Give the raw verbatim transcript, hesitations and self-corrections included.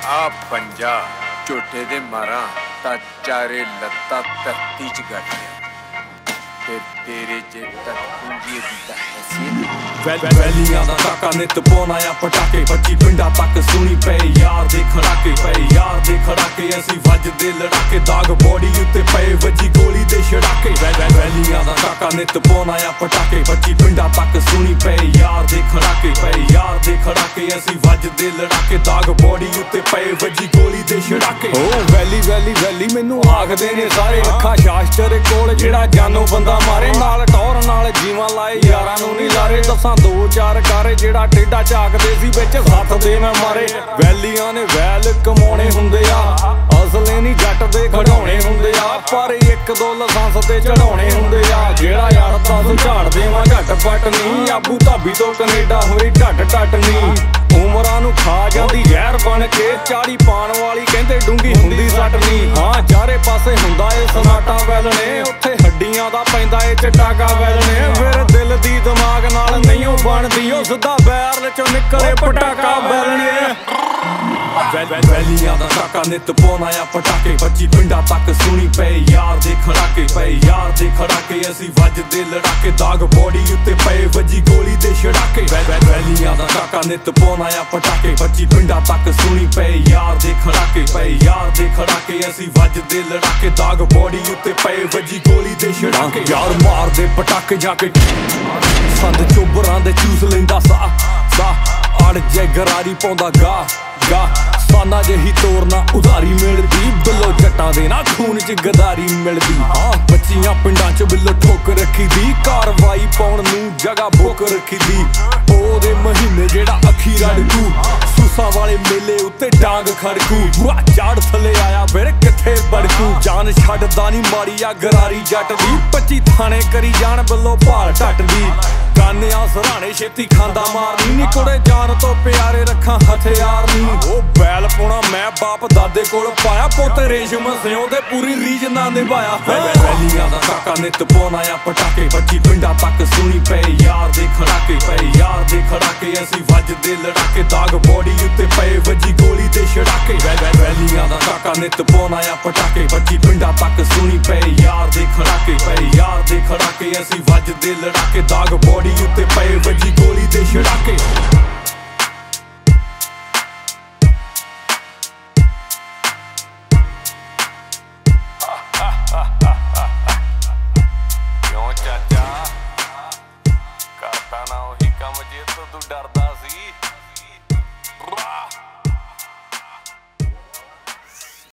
आ पंजा झूठे दे मारा ता चारे लत्ता धरती च गड़िया तेरे जे तक पूंगी दी हैसियत वैलियां दा काका नित पाउणा आ पटाके पच्ची पिंडा तक सुनी पे यार दे खड़ाके पे यार दे खड़ाके असी वजदे लड़ाके दाग बॉडी उत्ते पे वजी गोली दे छड़ाके वैलियां दा काका नित पाउणा आ पटाके पच्ची पिंडा तक सुनी पे यार दे खड़ाके पे यार दे खड़ाके असी वजदे लड़ाके दाग बॉडी उत्ते पे वजी गोली दे छड़ाके ओ वैली वैली वैली मैनू आखदे ने सारे अखा शास्त्र कोल जेड़ा जानो बंदा मारे नाल टौर नाल जीवा लाए यारां नू नहीं लारे दसां दो चार कारे जेड़ा टेढ़ा झाकदे सी विच सत्त दे मैं मारे वैलियां ने वैल कमाउणे हुंदे आ असले नहीं जट दे खड़ाउणे हुंदे आ पर एक दो लाइसेंस ते चढ़ाउणे हुंदे आ जेड़ा यार तां झाड़ देवां झटपट नहीं आबू धाबी तो कनेडा होई ढट ढट नहीं उमरां नू खा जांदी जहर बन के चाड़ी पाण वाली कहंदे डूंगी हुंदी सट नहीं हां चारे पासे हुंदा ए सनाटा वैलणे उत्थे हड्डियां दा पैंदा ए चटाका वैलणे फिर दिल दी दिमाग नाल नहीं ओ बनदी ओ सिद्धा बैरल चों निकले पटाका वैलणे वैलियां दा काका नित पाउणा आ पटाके पच्ची पिंडा तक सुनी पे यार दे खड़ाके पे यार दे खड़ाके असी वजदे लड़ाके दाग बॉडी उत्ते पे वजी गोली दे छड़ाके वैलियां दा काका नित पाउणा आ पटाके पच्ची पिंडा तक सुनी पे यार दे खड़ाके पे यार दे खड़ाके असी वजदे लड़ाके दाग बॉडी उत्ते पे वजी गोली दे छड़ाके यार मार दे पटाके जाके संद चोबरां दे चूस लैंदा सा सा अड़ जे गरारी पाउंदा गा गा साना जही तोरना उधारी मिलदी बिल्लो जट्टां दे ना खून च गदारी मिलदी हाँ बच्चियां पिंडां च बिल्लो ठोक रखी दी कारवाई पाउण नू जगह बुक रखी दी ओदे महीने जेड़ा अखी रड़कू सूसा वाले मेले उत्ते डांग खड़कू बुआ झाड़ थले आया फिर किथे बड़कू जान छड्डदा नी माड़ी आ गरारी जट दी पच्ची थाने करी जान बिल्लो भाल टट दी गाने आ सराणे छेती खांदा मारनी नी कुड़े जान तो प्यारे रखा हथियार नी ओ बैल पुणा मैं बाप दादे कोल पाया पोते रेशम सियों दे पूरी रीज ना निभाया वैलियां दा काका नित पाउणा आ पटाके पच्ची पिंडा तक सुनी पे यार दे खड़ाके पे यार दे खड़ाके असी वजदे लड़ाके दाग बॉडी उत्ते पे वजी गोली दे छड़ाके वैलियां दा काका नित पाउणा आ पटाके पच्ची पिंडा तक सुनी पे यार दे खड़ाके पे यार दे खड़ाके असी वजदे लड़ाके दाग बॉडी उत्ते पे वजी गोली दे छड़ाके।